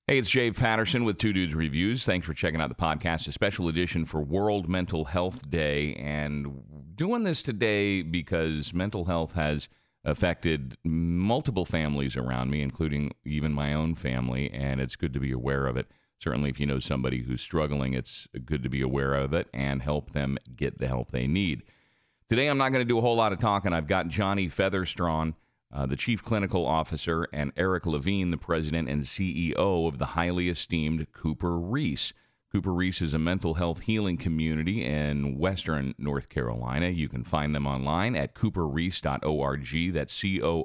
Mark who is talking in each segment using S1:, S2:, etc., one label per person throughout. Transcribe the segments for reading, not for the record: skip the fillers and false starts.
S1: Hey, it's Jay Patterson with Two Dudes Reviews. Thanks for checking out the podcast, a special edition for World Mental Health Day. And doing this today because mental health has affected multiple families around me, including even my own family, and it's good to be aware of it. Certainly, if you know somebody who's struggling, it's good to be aware of it and help them get the help they need. Today, I'm not going to do a whole lot of talking. I've got Johnny Featherstrawn, the Chief Clinical Officer, and Eric Levine, the President and CEO of the highly esteemed Cooper Riis. Cooper Riis is a mental health healing community in Western North Carolina. You can find them online at cooperriis.org. That's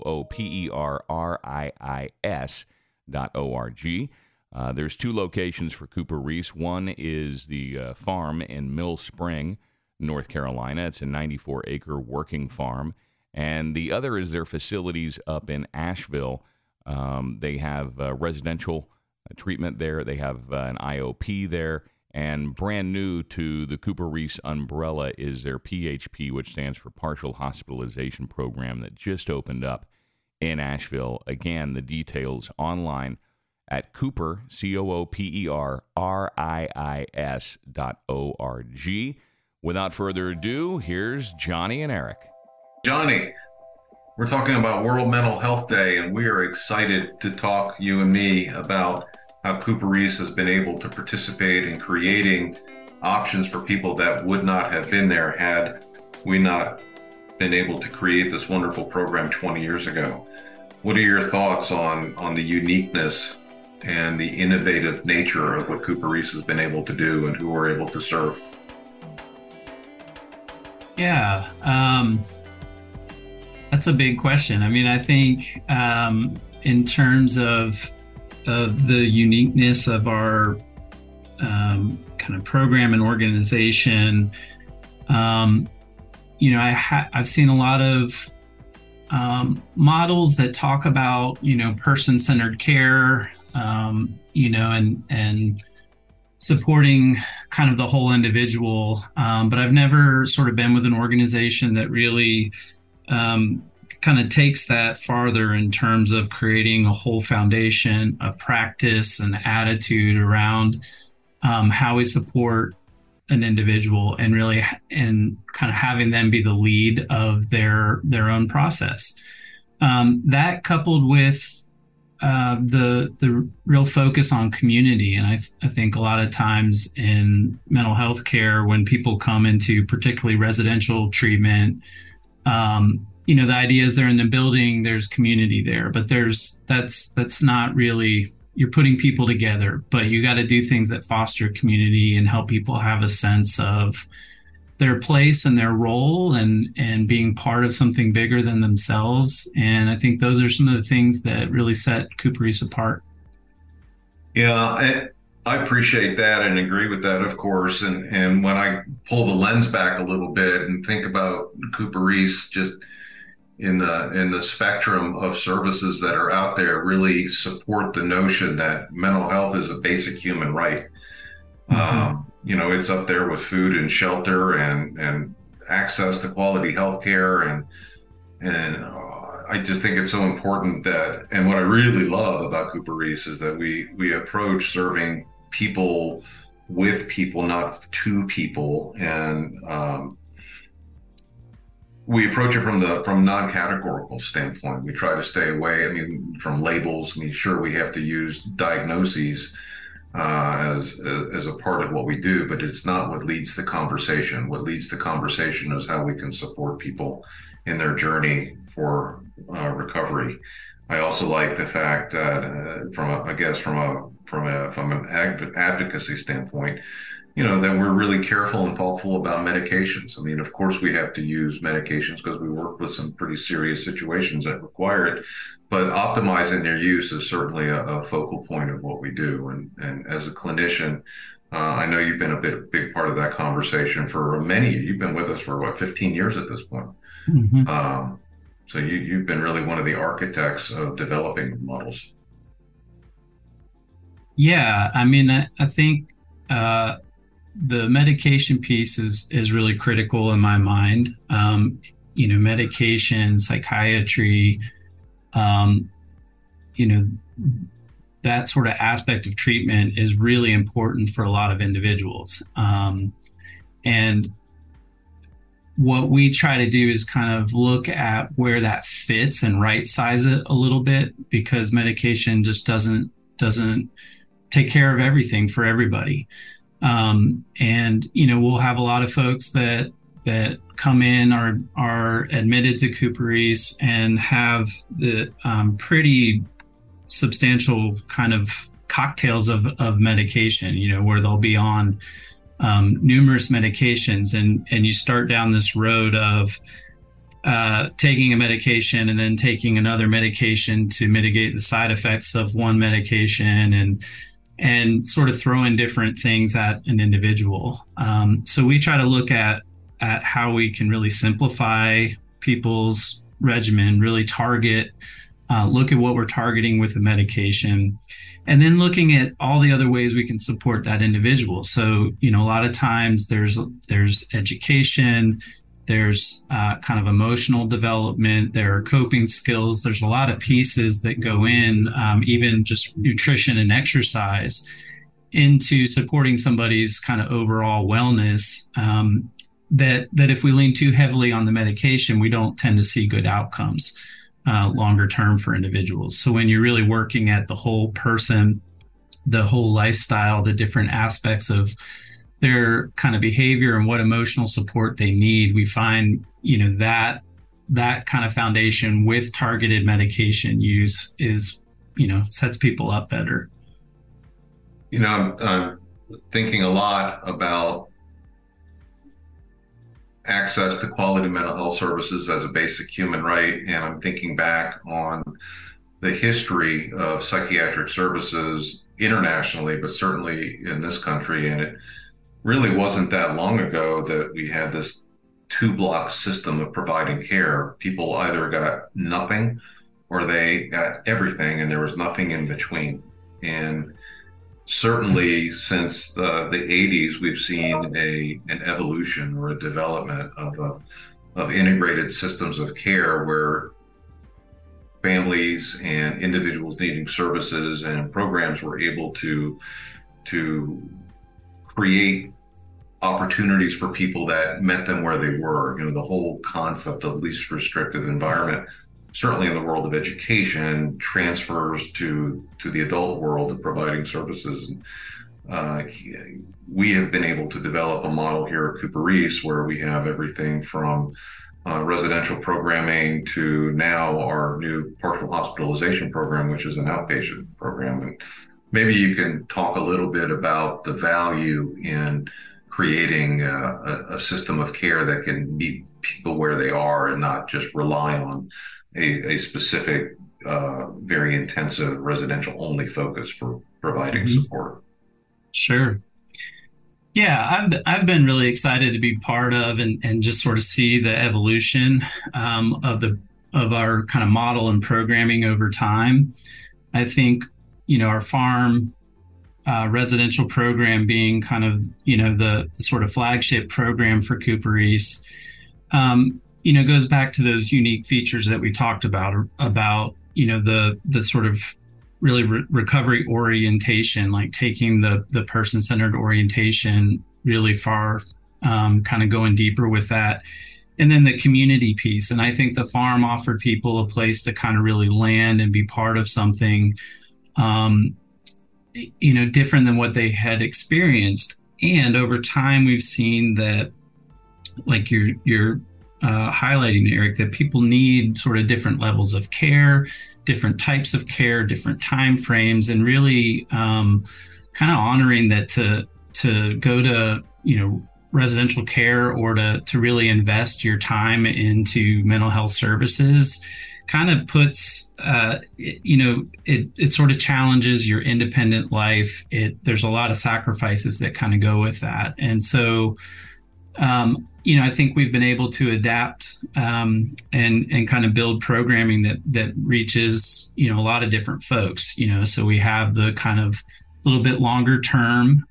S1: COOPERRIIS.org. There's two locations for Cooper Riis. One is the farm in Mill Spring, North Carolina. It's a 94-acre working farm. And the other is their facilities up in Asheville. They have residential treatment there. They have an IOP there. And brand new to the Cooper Riis umbrella is their PHP, which stands for Partial Hospitalization Program, that just opened up in Asheville. Again, the details online at Cooper, COOPERRIIS.org. Without further ado, here's Johnny and Eric.
S2: Johnny, we're talking about World Mental Health Day, and we are excited to talk, you and me, about how Cooper Riis has been able to participate in creating options for people that would not have been there had we not been able to create this wonderful program 20 years ago. What are your thoughts on the uniqueness and the innovative nature of what Cooper Riis has been able to do and who we're able to serve?
S3: Yeah, that's a big question. I mean, I think in terms of the uniqueness of our kind of program and organization, I've seen a lot of models that talk about, person-centered care, and supporting kind of the whole individual. But I've never sort of been with an organization that really kind of takes that farther in terms of creating a whole foundation, a practice, an attitude around how we support an individual and kind of having them be the lead of their own process. That coupled with the real focus on community. And I think a lot of times in mental health care, when people come into particularly residential treatment, the idea is they're in the building, there's community there, but that's not really, you're putting people together, but you got to do things that foster community and help people have a sense of their place and their role and being part of something bigger than themselves. And I think those are some of the things that really set Cooper Riis apart.
S2: Yeah, I appreciate that and agree with that, of course. And when I pull the lens back a little bit and think about Cooper Riis just in the spectrum of services that are out there, really support the notion that mental health is a basic human right. Mm-hmm. It's up there with food and shelter and access to quality healthcare. And I just think it's so important that, and what I really love about Cooper Riis is that we approach serving people with people, not to people. And we approach it from non-categorical standpoint. We try to stay away, from labels. Sure, we have to use diagnoses as a part of what we do, but it's not what leads the conversation. What leads the conversation is how we can support people in their journey for recovery. I also like the fact that from an advocacy standpoint, that we're really careful and thoughtful about medications. Of course, we have to use medications because we work with some pretty serious situations that require it, but optimizing their use is certainly a focal point of what we do. And as a clinician, I know you've been a big part of that conversation for many. You've been with us for 15 years at this point. Mm-hmm. So you've been really one of the architects of developing models.
S3: Yeah, I think the medication piece is really critical in my mind. Medication, psychiatry, that sort of aspect of treatment is really important for a lot of individuals. And what we try to do is kind of look at where that fits and right size it a little bit, because medication just doesn't take care of everything for everybody. And we'll have a lot of folks that come in, are admitted to Cooper Riis and have the pretty substantial kind of cocktails of medication, where they'll be on numerous medications, and you start down this road of taking a medication and then taking another medication to mitigate the side effects of one medication, and sort of throwing different things at an individual. So we try to look at how we can really simplify people's regimen, really target, look at what we're targeting with the medication, and then looking at all the other ways we can support that individual. So, a lot of times there's education, there's kind of emotional development, there are coping skills. There's a lot of pieces that go in, even just nutrition and exercise, into supporting somebody's kind of overall wellness. That if we lean too heavily on the medication, we don't tend to see good outcomes longer term for individuals. So when you're really working at the whole person, the whole lifestyle, the different aspects of their kind of behavior and what emotional support they need, we find, that kind of foundation with targeted medication use is, sets people up better.
S2: I'm thinking a lot about access to quality mental health services as a basic human right. And I'm thinking back on the history of psychiatric services internationally, but certainly in this country. And it really wasn't that long ago that we had this 2-block system of providing care. People either got nothing or they got everything, and there was nothing in between. And certainly since the 80s, we've seen an evolution or a development of integrated systems of care where families and individuals needing services and programs were able to create opportunities for people that met them where they were. The whole concept of least restrictive environment, certainly in the world of education, transfers to the adult world of providing services. We have been able to develop a model here at Cooper Riis where we have everything from residential programming to now our new partial hospitalization program, which is an outpatient program. And maybe you can talk a little bit about the value in creating a system of care that can meet people where they are and not just rely on a specific, very intensive residential only focus for providing support.
S3: Sure. Yeah, I've been really excited to be part of and just sort of see the evolution of our kind of model and programming over time. I think, our farm residential program being kind of, the sort of flagship program for Cooper Riis, goes back to those unique features that we talked about, the sort of really recovery orientation, like taking the person-centered orientation really far, kind of going deeper with that. And then the community piece. And I think the farm offered people a place to kind of really land and be part of something, different than what they had experienced. And over time, we've seen that, like you're highlighting, Eric, that people need sort of different levels of care, different types of care, different time frames, and really kind of honoring that to go to residential care or to really invest your time into mental health services kind of puts it sort of challenges your independent life. There's a lot of sacrifices that kind of go with that, and so I think we've been able to adapt and kind of build programming that reaches, a lot of different folks, so we have the kind of little bit longer term,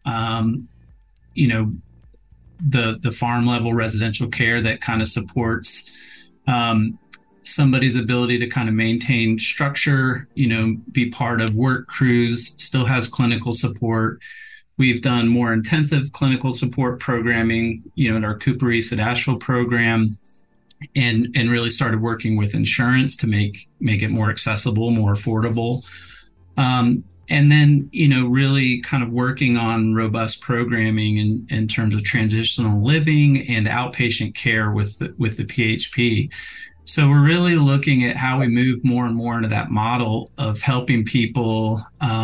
S3: the farm level residential care that kind of supports somebody's ability to kind of maintain structure, be part of work crews, still has clinical support. We've done more intensive clinical support programming, in our Cooper East at Asheville program, and really started working with insurance to make it more accessible, more affordable. And then, really kind of working on robust programming in terms of transitional living and outpatient care with the PHP. So we're really looking at how we move more and more into that model of helping people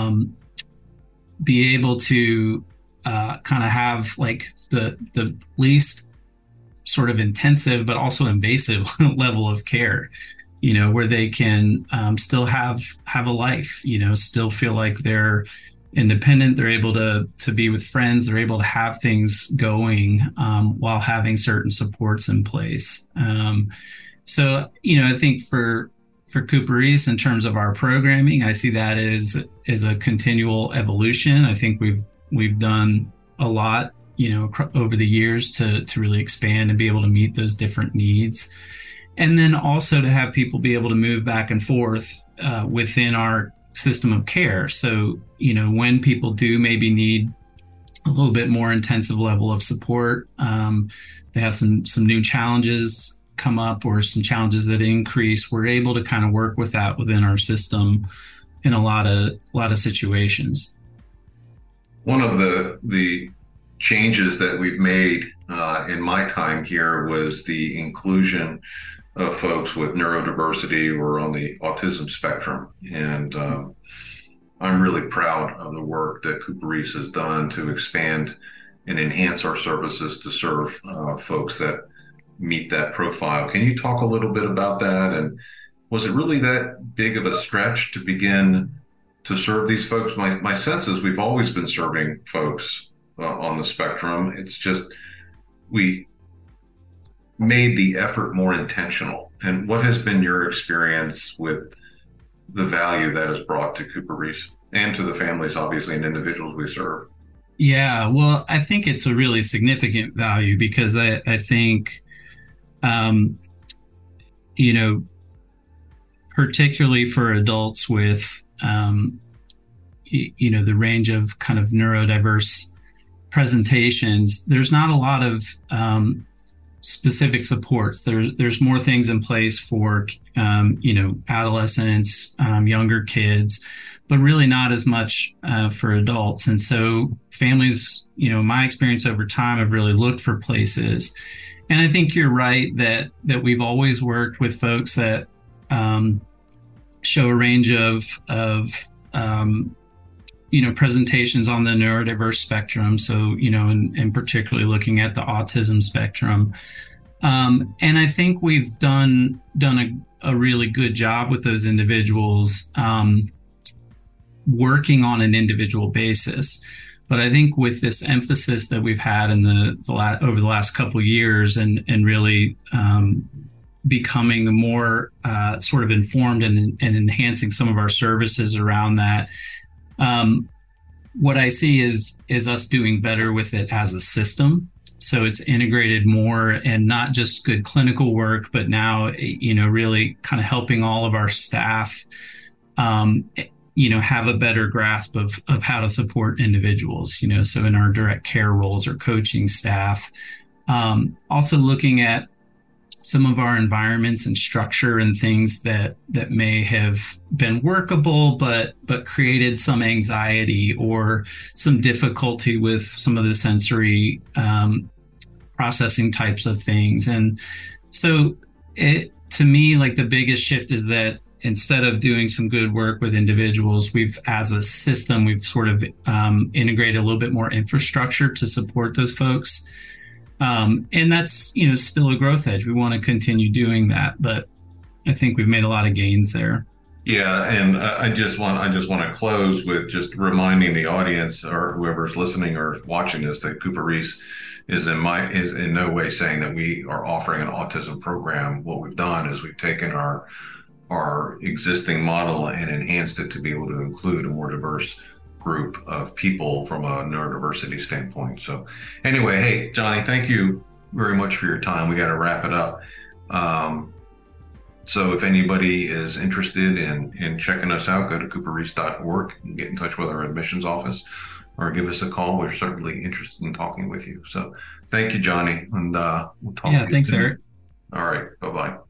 S3: be able to kind of have like the least sort of intensive, but also invasive level of care, where they can still have a life, still feel like they're independent, they're able to be with friends, they're able to have things going while having certain supports in place. So, I think for Cooper East, in terms of our programming, I see that as a continual evolution. I think we've done a lot, over the years to really expand and be able to meet those different needs. And then also to have people be able to move back and forth within our system of care. So, when people do maybe need a little bit more intensive level of support, they have some new challenges come up or some challenges that increase, we're able to kind of work with that within our system in a lot of situations.
S2: One of the changes that we've made in my time here was the inclusion of folks with neurodiversity or on the autism spectrum. And I'm really proud of the work that Cooper East has done to expand and enhance our services to serve folks that meet that profile. Can you talk a little bit about that? And was it really that big of a stretch to begin to serve these folks? My sense is we've always been serving folks on the spectrum. It's just we made the effort more intentional. And what has been your experience with the value that is brought to Cooper East and to the families, obviously, and individuals we serve?
S3: Yeah, well, I think it's a really significant value because I think, particularly for adults with, the range of kind of neurodiverse presentations, there's not a lot of specific supports. There's more things in place for, adolescents, younger kids, but really not as much for adults. And so families, my experience over time, have really looked for places. And I think you're right that we've always worked with folks that show a range of presentations on the neurodiverse spectrum. So, and particularly looking at the autism spectrum. And I think we've done a really good job with those individuals working on an individual basis. But I think with this emphasis that we've had in over the last couple of years and really becoming more sort of informed and enhancing some of our services around that, what I see is us doing better with it as a system. So it's integrated more and not just good clinical work, but now, really kind of helping all of our staff, have a better grasp of how to support individuals, so in our direct care roles or coaching staff, also looking at some of our environments and structure and things that may have been workable, but created some anxiety or some difficulty with some of the sensory processing types of things. And so to me, like the biggest shift is that instead of doing some good work with individuals, as a system, we've sort of integrated a little bit more infrastructure to support those folks. And that's, still a growth edge. We want to continue doing that, but I think we've made a lot of gains there.
S2: Yeah. And I just want to close with just reminding the audience or whoever's listening or watching this that Cooper East is in no way saying that we are offering an autism program. What we've done is we've taken our existing model and enhanced it to be able to include a more diverse group of people from a neurodiversity standpoint. So anyway, hey, Johnny, thank you very much for your time. We got to wrap it up. So if anybody is interested in checking us out, go to cooperreese.org and get in touch with our admissions office or give us a call. We're certainly interested in talking with you. So thank you, Johnny. And we'll talk to you
S3: thanks,
S2: soon.
S3: Eric.
S2: All right. Bye-bye.